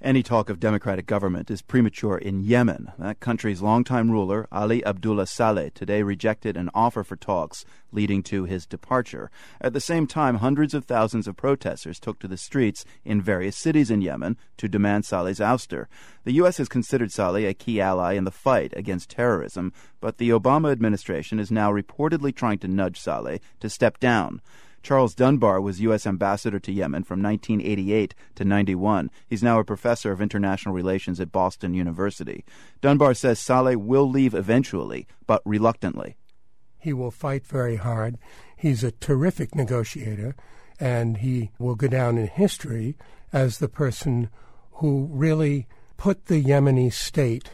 Any talk of democratic government is premature in Yemen. That country's longtime ruler, Ali Abdullah Saleh, today rejected an offer for talks, leading to his departure. At the same time, hundreds of thousands of protesters took to the streets in various cities in Yemen to demand Saleh's ouster. The U.S. has considered Saleh a key ally in the fight against terrorism, but the Obama administration is now reportedly trying to nudge Saleh to step down. Charles Dunbar was U.S. ambassador to Yemen from 1988 to 91. He's now a professor of international relations at Boston University. Dunbar says Saleh will leave eventually, but reluctantly. He will fight very hard. He's a terrific negotiator, and he will go down in history as the person who really put the Yemeni state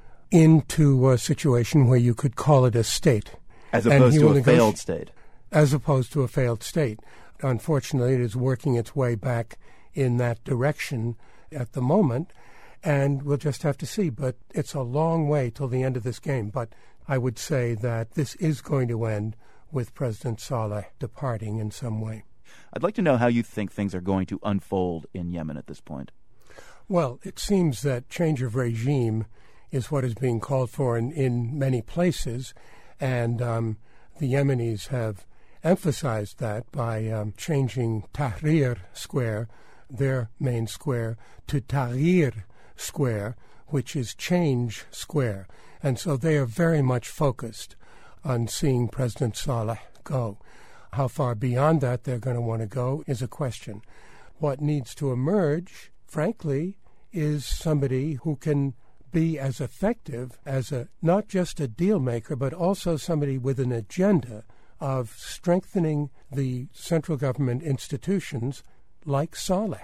into a situation where you could call it a state. As opposed to a failed state. As opposed to a failed state. Unfortunately, it is working its way back in that direction at the moment, and we'll just have to see. But it's a long way till the end of this game. But I would say that this is going to end with President Saleh departing in some way. I'd like to know how you think things are going to unfold in Yemen at this point. Well, it seems that change of regime is what is being called for in many places, and the Yemenis have emphasized that by changing Tahrir Square, their main square, to Tahrir Square, which is Change Square. And so they are very much focused on seeing President Saleh go. How far beyond that they're going to want to go is a question. What needs to emerge, frankly, is somebody who can be as effective as not just a deal maker, but also somebody with an agenda of strengthening the central government institutions like Saleh.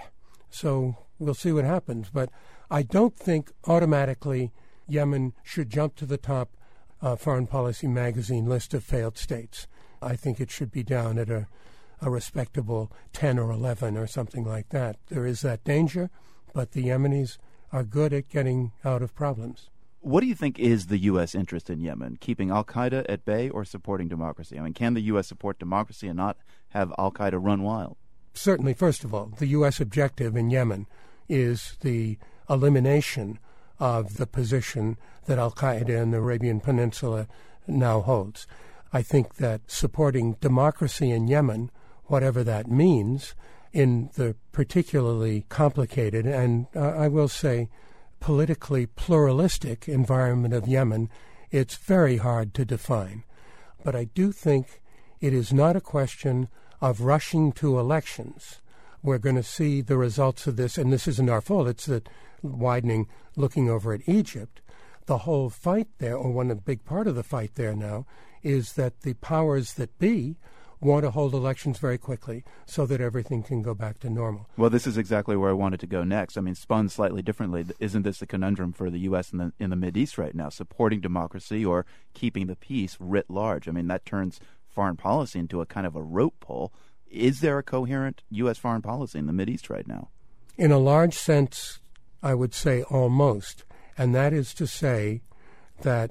So we'll see what happens. But I don't think automatically Yemen should jump to the top Foreign Policy magazine list of failed states. I think it should be down at a respectable 10 or 11 or something like that. There is that danger, but the Yemenis are good at getting out of problems. What do you think is the U.S. interest in Yemen? Keeping al-Qaeda at bay or supporting democracy? I mean, can the U.S. support democracy and not have al-Qaeda run wild? Certainly, first of all, the U.S. objective in Yemen is the elimination of the position that al-Qaeda in the Arabian Peninsula now holds. I think that supporting democracy in Yemen, whatever that means, in the particularly complicated and, I will say, politically pluralistic environment of Yemen, it's very hard to define. But I do think it is not a question of rushing to elections. We're going to see the results of this, and this isn't our fault. It's the widening, looking over at Egypt. The whole fight there, or one big part of the fight there now, is that the powers that be want to hold elections very quickly so that everything can go back to normal. Well, this is exactly where I wanted to go next. I mean, spun slightly differently, isn't this the conundrum for the U.S. in the Mideast right now, supporting democracy or keeping the peace writ large? I mean, that turns foreign policy into a kind of a rope pull. Is there a coherent U.S. foreign policy in the Mideast right now? In a large sense, I would say almost. And that is to say that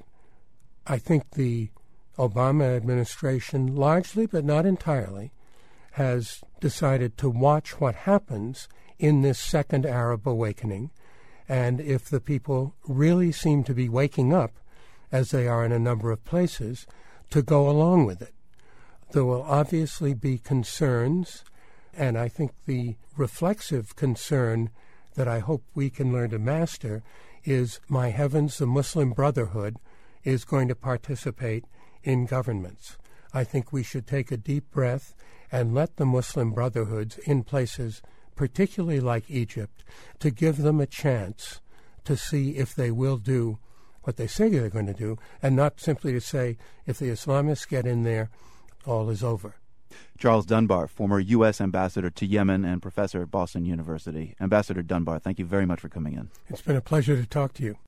I think the Obama administration, largely but not entirely, has decided to watch what happens in this second Arab awakening. And if the people really seem to be waking up, as they are in a number of places, to go along with it. There will obviously be concerns, and I think the reflexive concern that I hope we can learn to master is, my heavens, the Muslim Brotherhood is going to participate in governments. I think we should take a deep breath and let the Muslim Brotherhoods in places, particularly like Egypt, to give them a chance to see if they will do what they say they're going to do, and not simply to say, if the Islamists get in there, all is over. Charles Dunbar, former U.S. ambassador to Yemen and professor at Boston University. Ambassador Dunbar, thank you very much for coming in. It's been a pleasure to talk to you.